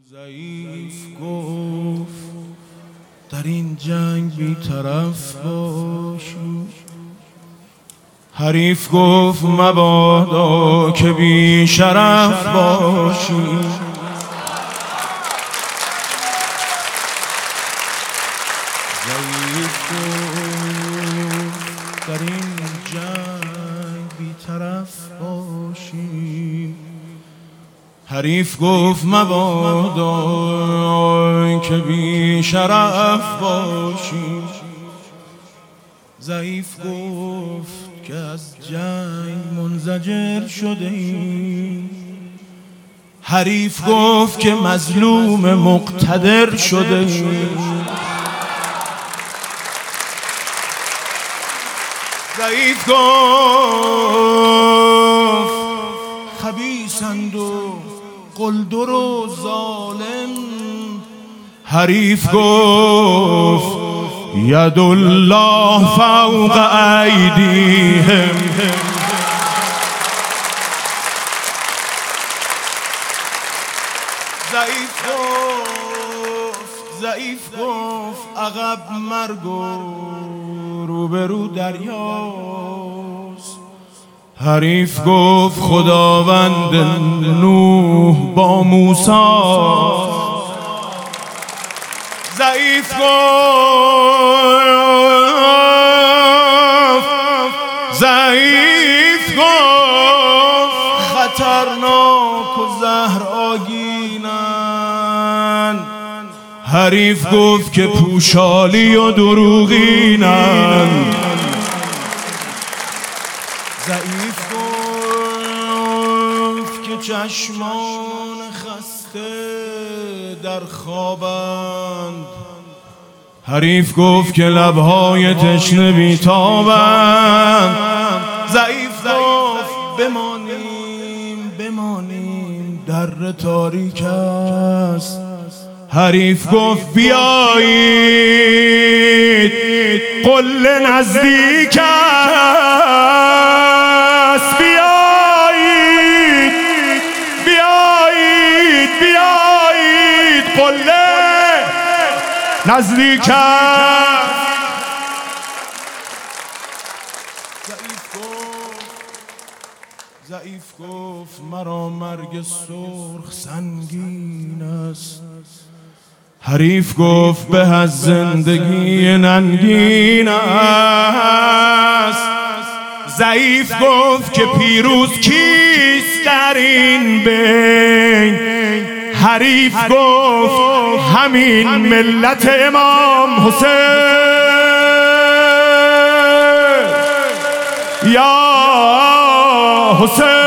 ضعیف گفت در این جنگ بی‌طرف باشی، حریف گفت مبادا که بی شرف باشی. ضعیف گفت در این جنگ بی‌طرف باشی، حریف گفت مبادا که بی شرف باشی. ضعیف گفت که از جنگ منزجر شده ای، حریف گفت که مظلوم مقتدر شده ای. ضعیف گفت خبیثند و قلدر و ظالم، حریف گفت ید الله فوق ایدیهم. ضعیف گفت عقب مرگ و روبرو دریاست، حریف گفت خداوند نوح با موسی. ضعیف گفت خطرناک و زهر آگینن، حریف گفت که پوشالی و دروغینن. ضعیف گفت که چشمان خسته در خوابند، حریف گفت که لبهای تشنه بیتابند. ضعیف گفت بمانیم در تاریک است، حریف گفت بیایید قله نزدیک است. بیایید قله نزدیک است. ضعیف گفت مرا مرگ سرخ سنگین است، حریف گفت به از زندگی ننگین است. ضعیف گفت که پیروز کیست در این بین، حریف گفت همین ملت امام حسین. یا حسین